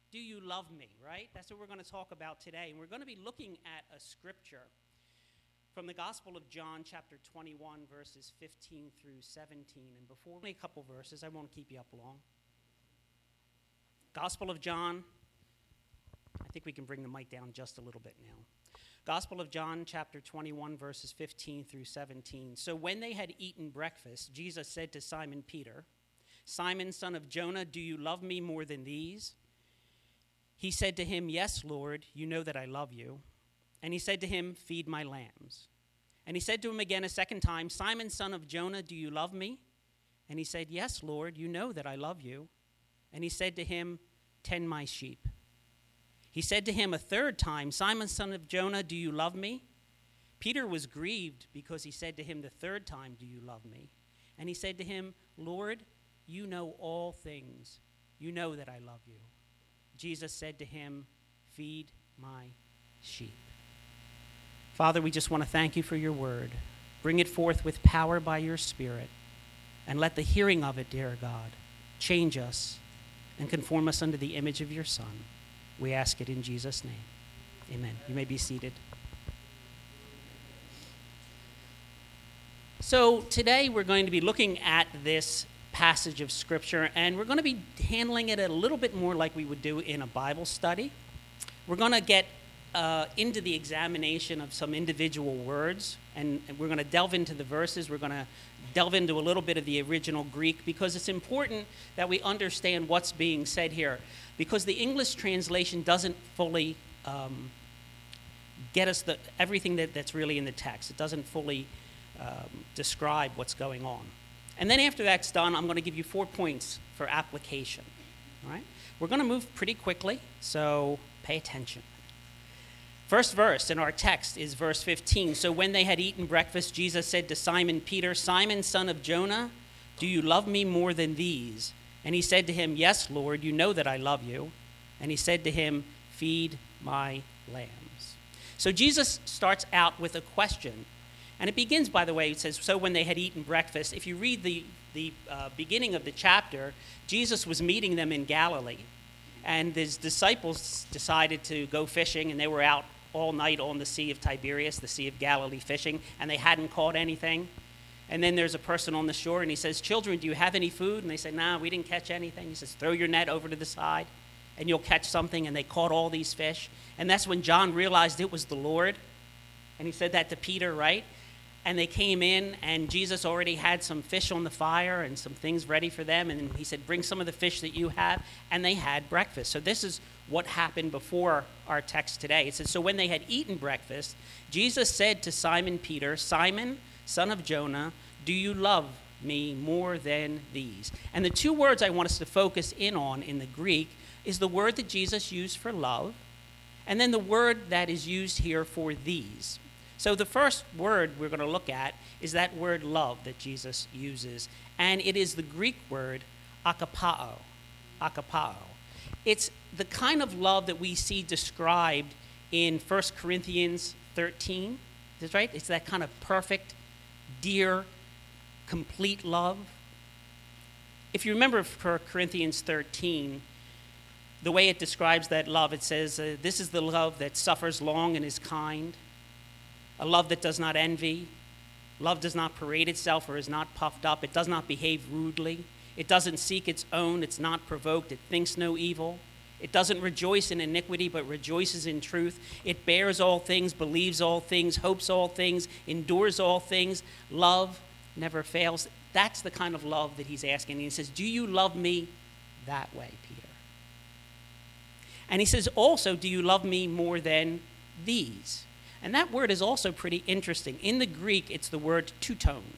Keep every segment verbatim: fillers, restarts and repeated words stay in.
Do you love me, right? That's what we're going to talk about today. And we're going to be looking at a scripture from the Gospel of John, chapter twenty-one, verses fifteen through seventeen. And before only a couple verses, I won't keep you up long. Gospel of John, I think we can bring the mic down just a little bit now. Gospel of John, chapter twenty-one, verses fifteen through seventeen. So when they had eaten breakfast, Jesus said to Simon Peter, "Simon, son of Jonah, do you love me more than these?" He said to him, "Yes, Lord, you know that I love you." And he said to him, "Feed my lambs." And he said to him again a second time, "Simon, son of Jonah, do you love me?" And he said, "Yes, Lord, you know that I love you." And he said to him, "Tend my sheep." He said to him a third time, "Simon, son of Jonah, do you love me?" Peter was grieved because he said to him the third time, "Do you love me?" And he said to him, "Lord, you know all things. You know that I love you." Jesus said to him, "Feed my sheep." Father, we just want to thank you for your word. Bring it forth with power by your Spirit, and let the hearing of it, dear God, change us and conform us unto the image of your Son. We ask it in Jesus' name. Amen. You may be seated. So today we're going to be looking at this passage of Scripture, and we're going to be handling it a little bit more like we would do in a Bible study. We're going to get uh, into the examination of some individual words, and, and we're going to delve into the verses. We're going to delve into a little bit of the original Greek, because it's important that we understand what's being said here, because the English translation doesn't fully um, get us the, everything that, that's really in the text. It doesn't fully um, describe what's going on. And then after that's done, I'm going to give you four points for application. All right? We're going to move pretty quickly, so pay attention. First verse in our text is verse fifteen. So when they had eaten breakfast, Jesus said to Simon Peter, "Simon, son of Jonah, do you love me more than these?" And he said to him, "Yes, Lord, you know that I love you." And he said to him, "Feed my lambs." So Jesus starts out with a question. And it begins, by the way, it says, so when they had eaten breakfast. If you read the, the uh, beginning of the chapter, Jesus was meeting them in Galilee. And his disciples decided to go fishing, and they were out all night on the Sea of Tiberias, the Sea of Galilee, fishing, and they hadn't caught anything. And then there's a person on the shore, and he says, "Children, do you have any food?" And they say, "Nah, we didn't catch anything." He says, "Throw your net over to the side, and you'll catch something." And they caught all these fish. And that's when John realized it was the Lord. And he said that to Peter, right? And they came in, and Jesus already had some fish on the fire and some things ready for them. And he said, "Bring some of the fish that you have." And they had breakfast. So this is what happened before our text today. It says, so when they had eaten breakfast, Jesus said to Simon Peter, "Simon, son of Jonah, do you love me more than these?" And the two words I want us to focus in on in the Greek is the word that Jesus used for love, and then the word that is used here for these. So the first word we're going to look at is that word love that Jesus uses, and it is the Greek word agapao. Agapao. It's the kind of love that we see described in First Corinthians thirteen. That's right. It's that kind of perfect, dear, complete love. If you remember First Corinthians thirteen, the way it describes that love, it says, uh, this is the love that suffers long and is kind. A love that does not envy. Love does not parade itself or is not puffed up. It does not behave rudely. It doesn't seek its own. It's not provoked. It thinks no evil. It doesn't rejoice in iniquity, but rejoices in truth. It bears all things, believes all things, hopes all things, endures all things. Love never fails. That's the kind of love that he's asking. And he says, "Do you love me that way, Peter?" And he says also, "Do you love me more than these?" And that word is also pretty interesting. In the Greek, it's the word two-tone.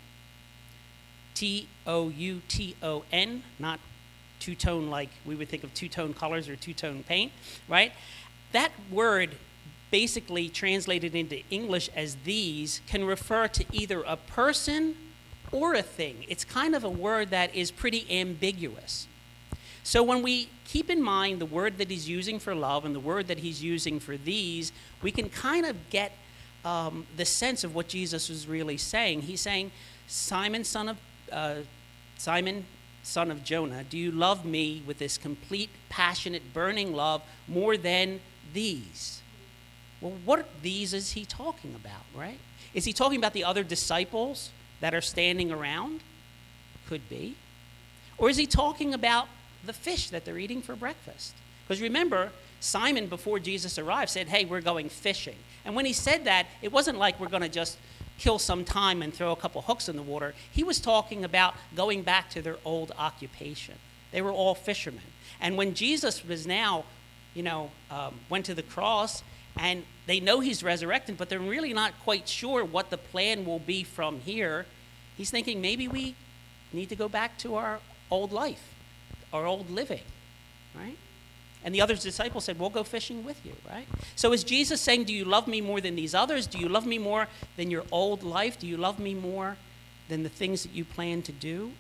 T O U T O N, not two-tone like we would think of two-tone colors or two-tone paint, right? That word, basically translated into English as these, can refer to either a person or a thing. It's kind of a word that is pretty ambiguous. So when we keep in mind the word that he's using for love and the word that he's using for these, we can kind of get um, the sense of what Jesus was really saying. He's saying, Simon, son of uh, Simon, son of Jonah, do you love me with this complete, passionate, burning love more than these? Well, what these is he talking about, right? Is he talking about the other disciples that are standing around? Could be. Or is he talking about the fish that they're eating for breakfast? Because remember, Simon, before Jesus arrived, said, hey, we're going fishing. And when he said that, it wasn't like we're going to just kill some time and throw a couple hooks in the water. He was talking about going back to their old occupation. They were all fishermen. And when Jesus was now, you know, um, went to the cross, and they know he's resurrected, but they're really not quite sure what the plan will be from here, he's thinking maybe we need to go back to our old life, our old living, right? And the other disciples said, we'll go fishing with you, right? So is Jesus saying, do you love me more than these others? Do you love me more than your old life? Do you love me more than the things that you plan to do?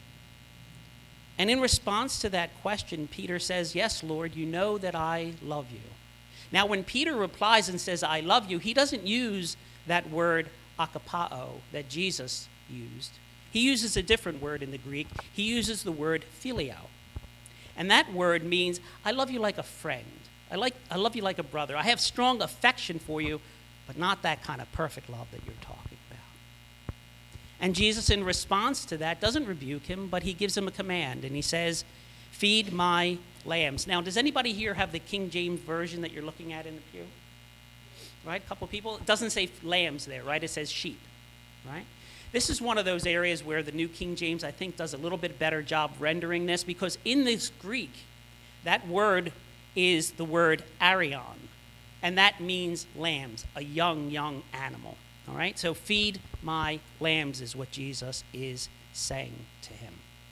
And in response to that question, Peter says, yes, Lord, you know that I love you. Now, when Peter replies and says, I love you, he doesn't use that word akapao that Jesus used. He uses a different word in the Greek. He uses the word phileo. And that word means, I love you like a friend. I, like, I love you like a brother. I have strong affection for you, but not that kind of perfect love that you're talking about. And Jesus, in response to that, doesn't rebuke him, but he gives him a command. And he says, feed my lambs. Now, does anybody here have the King James Version that you're looking at in the pew? Right, a couple people. It doesn't say lambs there, right? It says sheep, right? This is one of those areas where the New King James, I think, does a little bit better job rendering this, because in this Greek, that word is the word arion, and that means lambs, a young, young animal. All right? So feed my lambs is what Jesus is saying to him.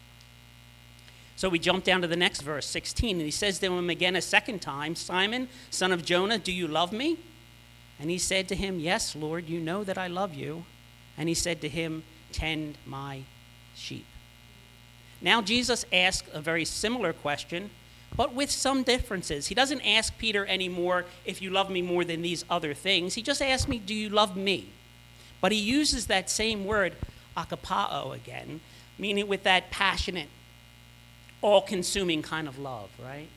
So we jump down to the next verse, sixteen, and he says to him again a second time, Simon, son of Jonah, do you love me? And he said to him, yes, Lord, you know that I love you. And he said to him, tend my sheep. Now Jesus asks a very similar question, but with some differences. He doesn't ask Peter anymore, if you love me more than these other things. He just asks me, do you love me? But he uses that same word, akapao, again, meaning with that passionate, all-consuming kind of love, right?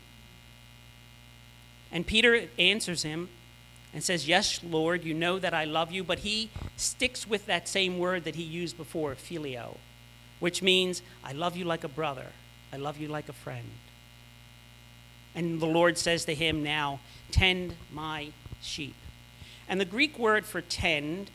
And Peter answers him and says, yes, Lord, you know that I love you, but he sticks with that same word that he used before, phileo, which means I love you like a brother. I love you like a friend. And the Lord says to him now, tend my sheep. And the Greek word for tend,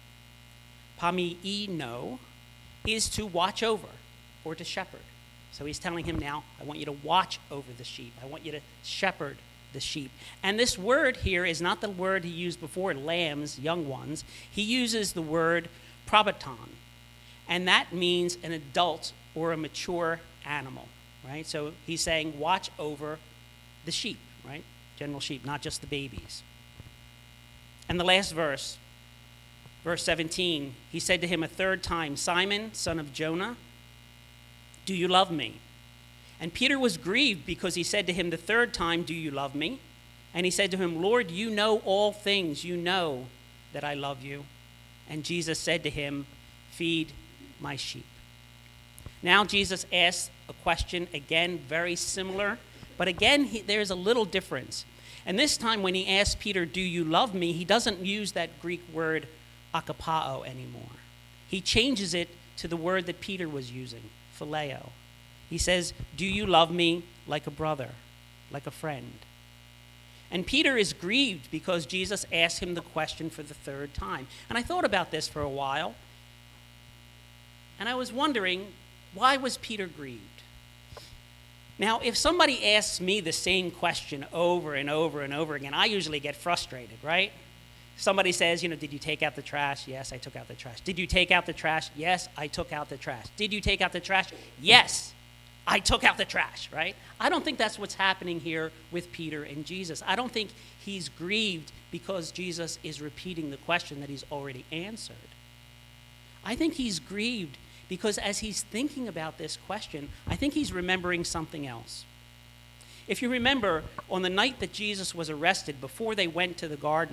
pamiino, is to watch over or to shepherd. So he's telling him now, I want you to watch over the sheep. I want you to shepherd the sheep. And this word here is not the word he used before, lambs, young ones. He uses the word probaton, and that means an adult or a mature animal, right? So he's saying watch over the sheep, right? General sheep, not just the babies. And the last verse, verse seventeen, he said to him a third time, Simon, son of Jonah, do you love me? And Peter was grieved because he said to him the third time, do you love me? And he said to him, Lord, you know all things. You know that I love you. And Jesus said to him, feed my sheep. Now Jesus asks a question, again, very similar. But again, he, there's a little difference. And this time when he asks Peter, do you love me? He doesn't use that Greek word akapao anymore. He changes it to the word that Peter was using, phileo. He says, do you love me like a brother, like a friend? And Peter is grieved because Jesus asked him the question for the third time. And I thought about this for a while, and I was wondering, why was Peter grieved? Now, if somebody asks me the same question over and over and over again, I usually get frustrated, right? Somebody says, you know, did you take out the trash? Yes, I took out the trash. Did you take out the trash? Yes, I took out the trash. Did you take out the trash? Yes, I took out the trash, right? I don't think that's what's happening here with Peter and Jesus. I don't think he's grieved because Jesus is repeating the question that he's already answered. I think he's grieved because as he's thinking about this question, I think he's remembering something else. If you remember, on the night that Jesus was arrested, before they went to the garden,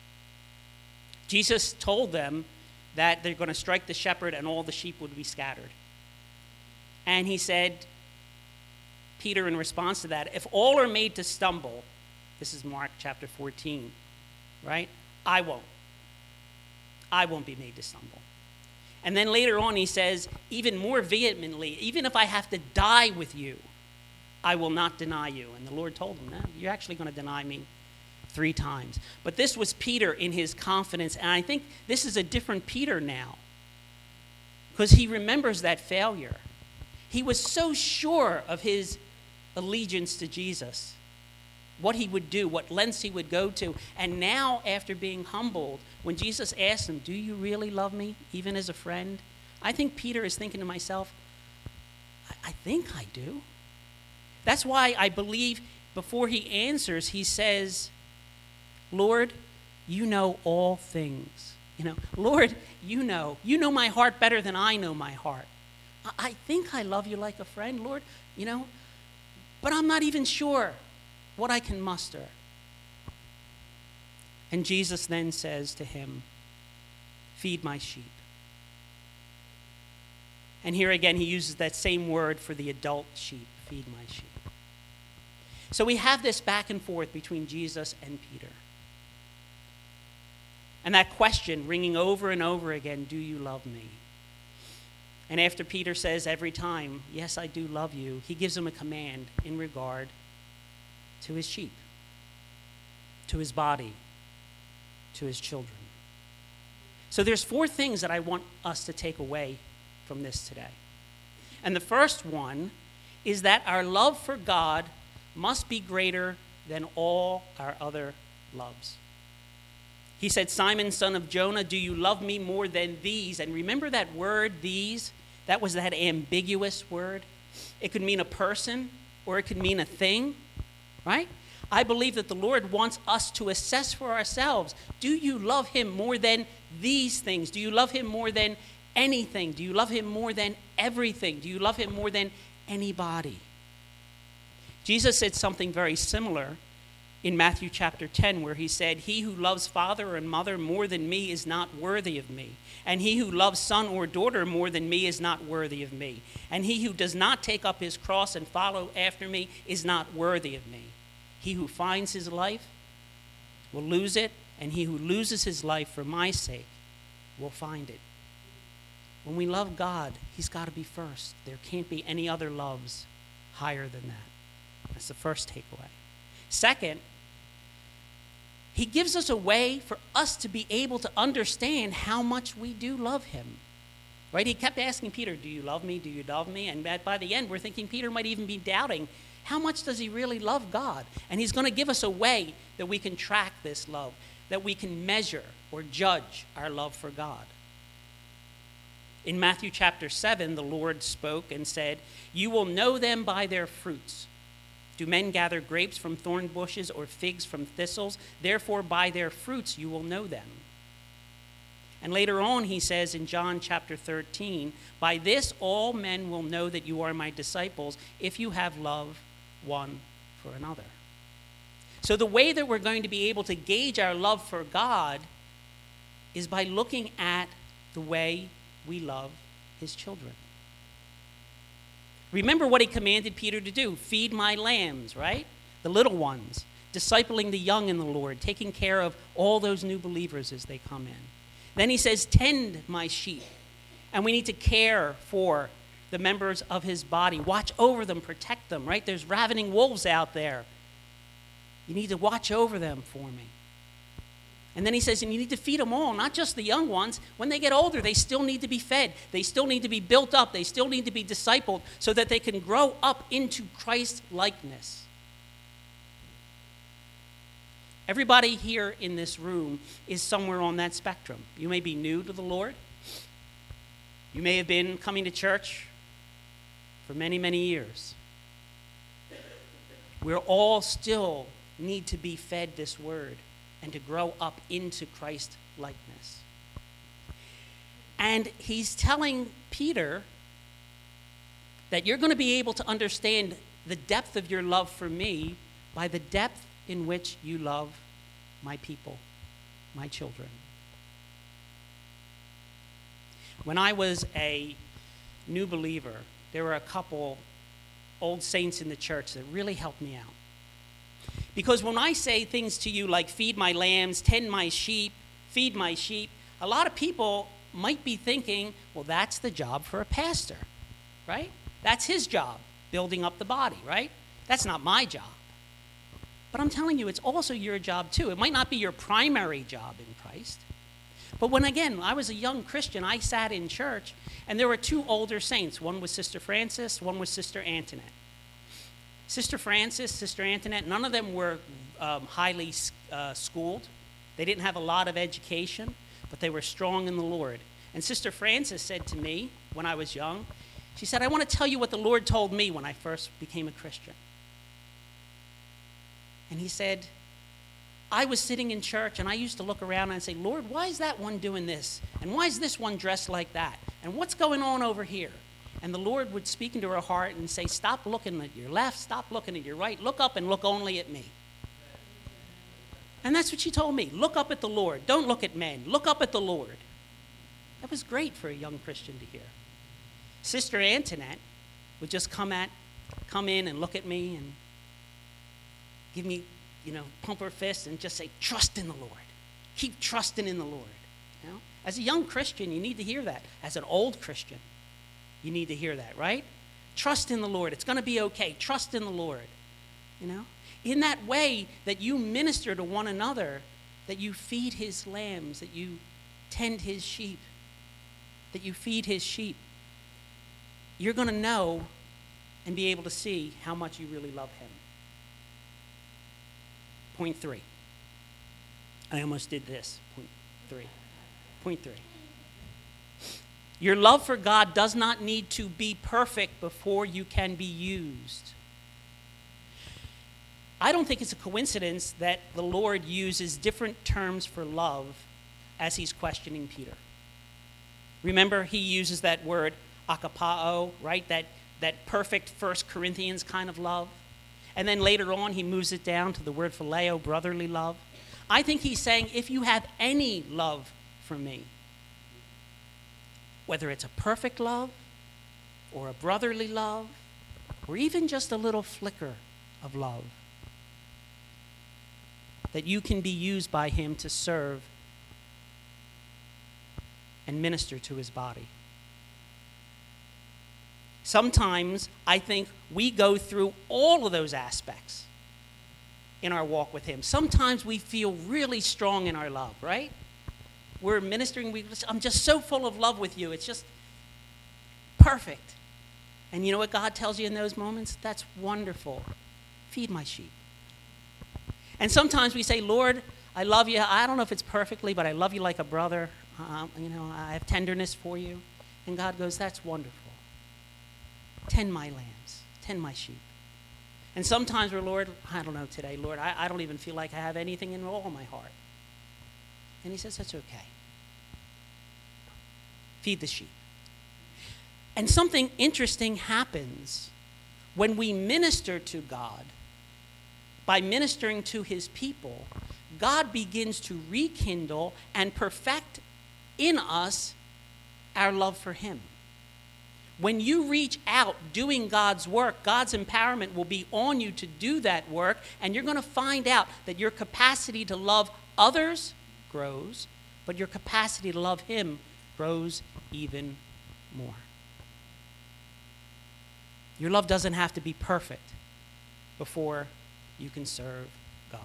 Jesus told them that they're going to strike the shepherd and all the sheep would be scattered. And he said, Peter, in response to that, if all are made to stumble, this is Mark chapter fourteen, right? I won't. I won't be made to stumble. And then later on he says, even more vehemently, even if I have to die with you, I will not deny you. And the Lord told him, no, you're actually going to deny me three times. But this was Peter in his confidence, and I think this is a different Peter now, because he remembers that failure. He was so sure of his allegiance to Jesus, what he would do, what lengths he would go to. And now, after being humbled, when Jesus asked him, do you really love me, even as a friend? I think Peter is thinking to myself, I, I think I do. That's why I believe before he answers, he says, Lord, you know all things. You know, Lord, you know. You know my heart better than I know my heart. I, I think I love you like a friend, Lord, you know, but I'm not even sure what I can muster. And Jesus then says to him, feed my sheep. And here again, he uses that same word for the adult sheep, feed my sheep. So we have this back and forth between Jesus and Peter. And that question ringing over and over again, do you love me? And after Peter says every time, yes, I do love you, he gives him a command in regard to his sheep, to his body, to his children. So there's four things that I want us to take away from this today. And the first one is that our love for God must be greater than all our other loves. He said, Simon, son of Jonah, do you love me more than these? And remember that word, these? That was that ambiguous word. It could mean a person or it could mean a thing, right? I believe that the Lord wants us to assess for ourselves. Do you love him more than these things? Do you love him more than anything? Do you love him more than everything? Do you love him more than anybody? Jesus said something very similar in Matthew chapter ten, where he said, he who loves father and mother more than me is not worthy of me. And he who loves son or daughter more than me is not worthy of me. And he who does not take up his cross and follow after me is not worthy of me. He who finds his life will lose it, and he who loses his life for my sake will find it. When we love God, he's got to be first. There can't be any other loves higher than that. That's the first takeaway. Second, he gives us a way for us to be able to understand how much we do love him. Right? He kept asking Peter, do you love me? Do you love me? And by the end, we're thinking Peter might even be doubting, how much does he really love God? And he's going to give us a way that we can track this love, that we can measure or judge our love for God. In Matthew chapter seven, the Lord spoke and said, you will know them by their fruits. Do men gather grapes from thorn bushes or figs from thistles? Therefore, by their fruits you will know them. And later on, he says in John chapter thirteen, by this all men will know that you are my disciples, if you have love one for another. So the way that we're going to be able to gauge our love for God is by looking at the way we love his children. Remember what he commanded Peter to do. Feed my lambs, right? The little ones. Discipling the young in the Lord. Taking care of all those new believers as they come in. Then he says, tend my sheep. And we need to care for the members of his body. Watch over them, protect them, right? There's ravening wolves out there. You need to watch over them for me. And then he says, and you need to feed them all, not just the young ones. When they get older, they still need to be fed. They still need to be built up. They still need to be discipled so that they can grow up into Christ-likeness. Everybody here in this room is somewhere on that spectrum. You may be new to the Lord. You may have been coming to church for many, many years. We all still need to be fed this word and to grow up into Christ-likeness. And he's telling Peter that you're going to be able to understand the depth of your love for me by the depth in which you love my people, my children. When I was a new believer, there were a couple old saints in the church that really helped me out. Because when I say things to you like feed my lambs, tend my sheep, feed my sheep, a lot of people might be thinking, well, that's the job for a pastor, right? That's his job, building up the body, right? That's not my job. But I'm telling you, it's also your job too. It might not be your primary job in Christ. But when, again, I was a young Christian, I sat in church, and there were two older saints. One was Sister Frances, one was Sister Antoinette. Sister Frances, Sister Antoinette, none of them were um, highly uh, schooled. They didn't have a lot of education, but they were strong in the Lord. And Sister Frances said to me when I was young, she said, I want to tell you what the Lord told me when I first became a Christian. And he said, I was sitting in church, and I used to look around and I'd say, Lord, why is that one doing this? And why is this one dressed like that? And what's going on over here? And the Lord would speak into her heart and say, stop looking at your left, stop looking at your right, look up and look only at me. And that's what she told me. Look up at the Lord. Don't look at men. Look up at the Lord. That was great for a young Christian to hear. Sister Antoinette would just come at, come in and look at me and give me, you know, pump her fist and just say, trust in the Lord. Keep trusting in the Lord. You know? As a young Christian, you need to hear that. As an old Christian, you need to hear that, right? Trust in the Lord. It's going to be okay. Trust in the Lord. You know? In that way that you minister to one another, that you feed his lambs, that you tend his sheep, that you feed his sheep, you're going to know and be able to see how much you really love him. Point three. I almost did this. Point three. Point three. Your love for God does not need to be perfect before you can be used. I don't think it's a coincidence that the Lord uses different terms for love as he's questioning Peter. Remember, he uses that word akapao, right? That, that perfect First Corinthians kind of love. And then later on, he moves it down to the word phileo, brotherly love. I think he's saying, if you have any love for me, whether it's a perfect love or a brotherly love or even just a little flicker of love, that you can be used by him to serve and minister to his body. Sometimes I think we go through all of those aspects in our walk with him. Sometimes we feel really strong in our love, right? We're ministering, we, I'm just so full of love with you. It's just perfect. And you know what God tells you in those moments? That's wonderful. Feed my sheep. And sometimes we say, Lord, I love you. I don't know if it's perfectly, but I love you like a brother. Um, you know, I have tenderness for you. And God goes, that's wonderful. Tend my lambs. Tend my sheep. And sometimes we're, Lord, I don't know today, Lord, I, I don't even feel like I have anything in all my heart. And he says, that's okay. Feed the sheep. And something interesting happens when we minister to God. By ministering to his people, God begins to rekindle and perfect in us our love for him. When you reach out doing God's work, God's empowerment will be on you to do that work, and you're going to find out that your capacity to love others grows, but your capacity to love him grows even more. Your love doesn't have to be perfect before you can serve God.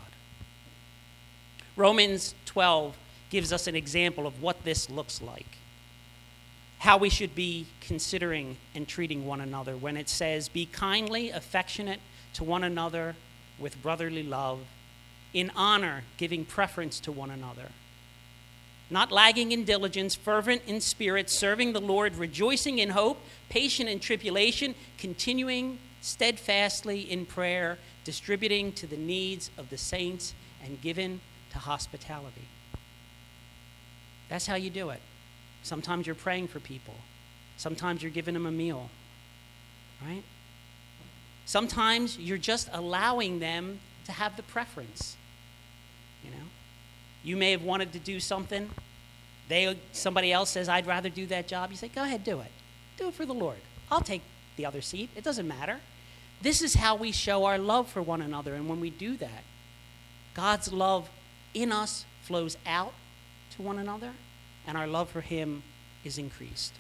Romans twelve gives us an example of what this looks like. How we should be considering and treating one another when it says, be kindly affectionate to one another with brotherly love, in honor giving preference to one another, not lagging in diligence, fervent in spirit, serving the Lord, rejoicing in hope, patient in tribulation, continuing steadfastly in prayer, distributing to the needs of the saints, and given to hospitality. That's how you do it. Sometimes you're praying for people. Sometimes you're giving them a meal, right? Sometimes you're just allowing them to have the preference, you know? You may have wanted to do something. They, somebody else says, I'd rather do that job. You say, go ahead, do it. Do it for the Lord. I'll take the other seat. It doesn't matter. This is how we show our love for one another. And when we do that, God's love in us flows out to one another, and our love for him is increased.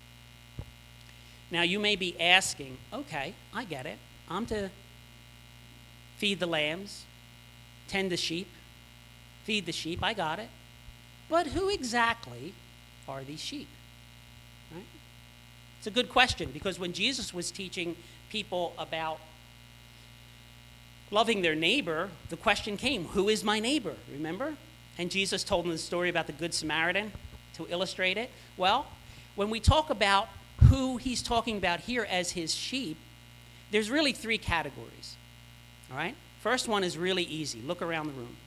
Now, you may be asking, okay, I get it. I'm to feed the lambs, tend the sheep, feed the sheep. I got it. But who exactly are these sheep? Right? It's a good question, because when Jesus was teaching people about loving their neighbor, the question came, who is my neighbor? Remember? And Jesus told them the story about the Good Samaritan to illustrate it. Well, when we talk about who he's talking about here as his sheep, there's really three categories. All right? First one is really easy. Look around the room.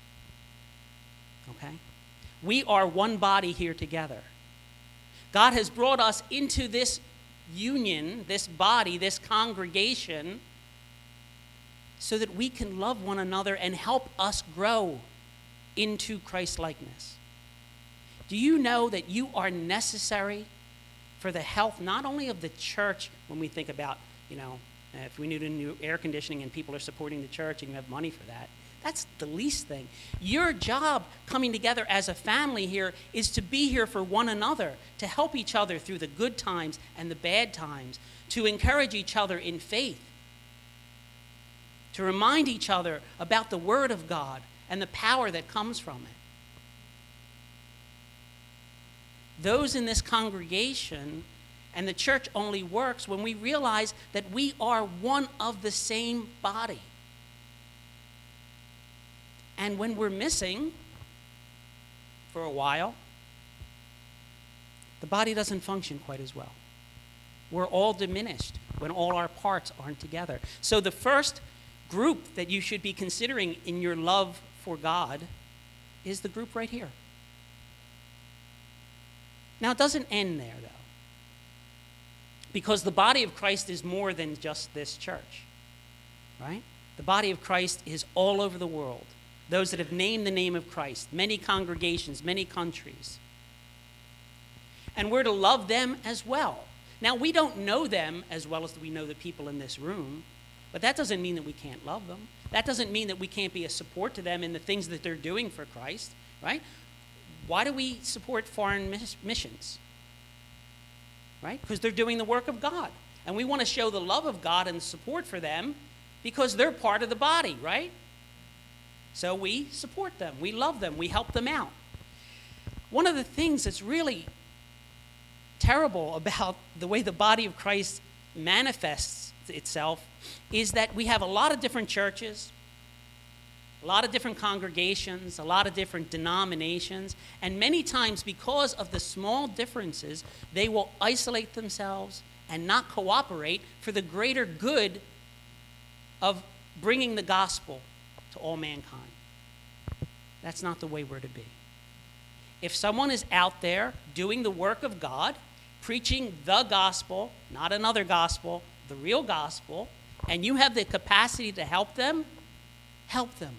Okay? We are one body here together. God has brought us into this union, this body, this congregation, so that we can love one another and help us grow into Christ-likeness. Do you know that you are necessary for the health not only of the church, when we think about, you know, if we need a new air conditioning and people are supporting the church and you have money for that, that's the least thing. Your job coming together as a family here is to be here for one another, to help each other through the good times and the bad times, to encourage each other in faith, to remind each other about the Word of God and the power that comes from it. Those in this congregation and the church only works when we realize that we are one of the same body. And when we're missing for a while, the body doesn't function quite as well. We're all diminished when all our parts aren't together. So the first group that you should be considering in your love for God is the group right here. Now, it doesn't end there, though, because the body of Christ is more than just this church, right? The body of Christ is all over the world. Those that have named the name of Christ, many congregations, many countries. And we're to love them as well. Now, we don't know them as well as we know the people in this room, but that doesn't mean that we can't love them. That doesn't mean that we can't be a support to them in the things that they're doing for Christ, right? Why do we support foreign miss- missions? Right? Because they're doing the work of God. And we want to show the love of God and support for them because they're part of the body, right? So we support them. We love them. We help them out. One of the things that's really terrible about the way the body of Christ manifests itself is that we have a lot of different churches, a lot of different congregations, a lot of different denominations, and many times because of the small differences, they will isolate themselves and not cooperate for the greater good of bringing the gospel to all mankind. That's not the way we're to be. If someone is out there doing the work of God, preaching the gospel, not another gospel, the real gospel, and you have the capacity to help them, help them.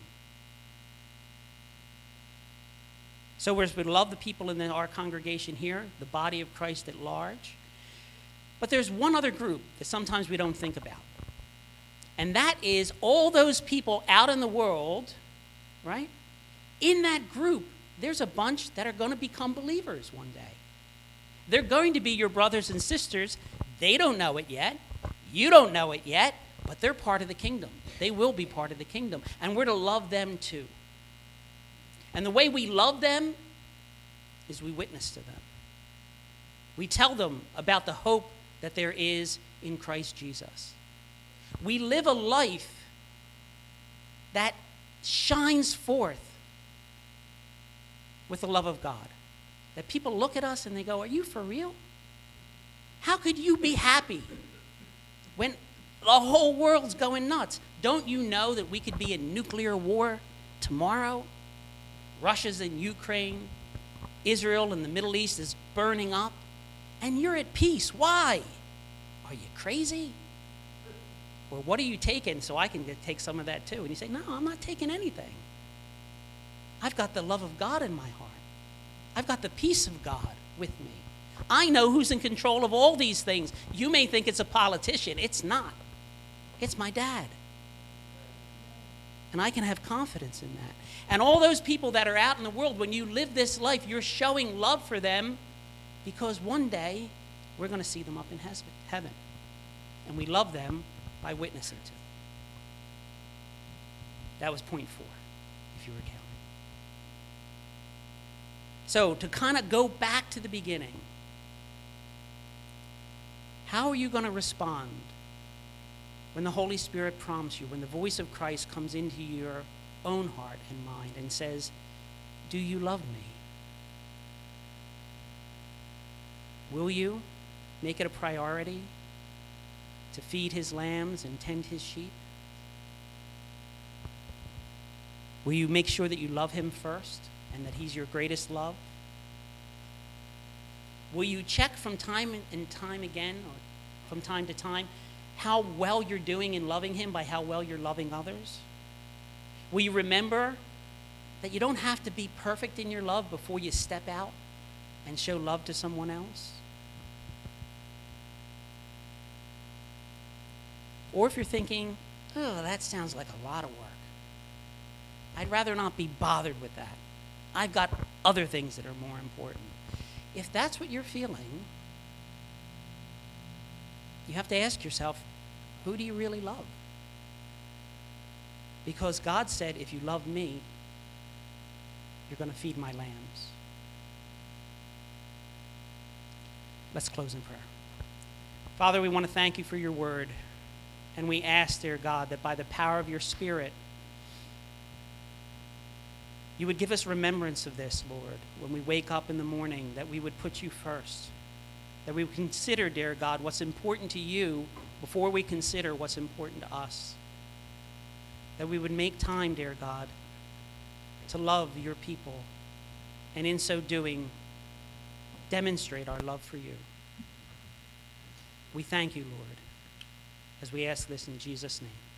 So we're to love the people in the, our congregation here, the body of Christ at large. But there's one other group that sometimes we don't think about. And that is all those people out in the world, right? In that group, there's a bunch that are going to become believers one day. They're going to be your brothers and sisters. They don't know it yet. You don't know it yet, but they're part of the kingdom. They will be part of the kingdom. And we're to love them too. And the way we love them is we witness to them. We tell them about the hope that there is in Christ Jesus. We live a life that shines forth with the love of God. That people look at us and they go, "Are you for real? How could you be happy when the whole world's going nuts? Don't you know that we could be in nuclear war tomorrow? Russia's in Ukraine. Israel and the Middle East is burning up. And you're at peace. Why? Are you crazy? Or what are you taking so I can take some of that too?" And you say, "No, I'm not taking anything. I've got the love of God in my heart. I've got the peace of God with me." I know who's in control of all these things. You may think it's a politician. It's not. It's my dad. And I can have confidence in that. And all those people that are out in the world, when you live this life, you're showing love for them, because one day we're going to see them up in heaven. And we love them by witnessing to them. That was point four, if you were counting. So to kind of go back to the beginning, how are you going to respond when the Holy Spirit prompts you, when the voice of Christ comes into your own heart and mind and says, do you love me? Will you make it a priority to feed his lambs and tend his sheep? Will you make sure that you love him first and that he's your greatest love? Will you check from time and time again, or from time to time, how well you're doing in loving him by how well you're loving others? Will you remember that you don't have to be perfect in your love before you step out and show love to someone else? Or if you're thinking, oh, that sounds like a lot of work, I'd rather not be bothered with that. I've got other things that are more important. If that's what you're feeling, you have to ask yourself, who do you really love? Because God said, if you love me, you're going to feed my lambs. Let's close in prayer. Father, we want to thank you for your word. And we ask, dear God, that by the power of your Spirit, you would give us remembrance of this, Lord, when we wake up in the morning, that we would put you first. That we would consider, dear God, what's important to you before we consider what's important to us. That we would make time, dear God, to love your people, and in so doing, demonstrate our love for you. We thank you, Lord, as we ask this in Jesus' name.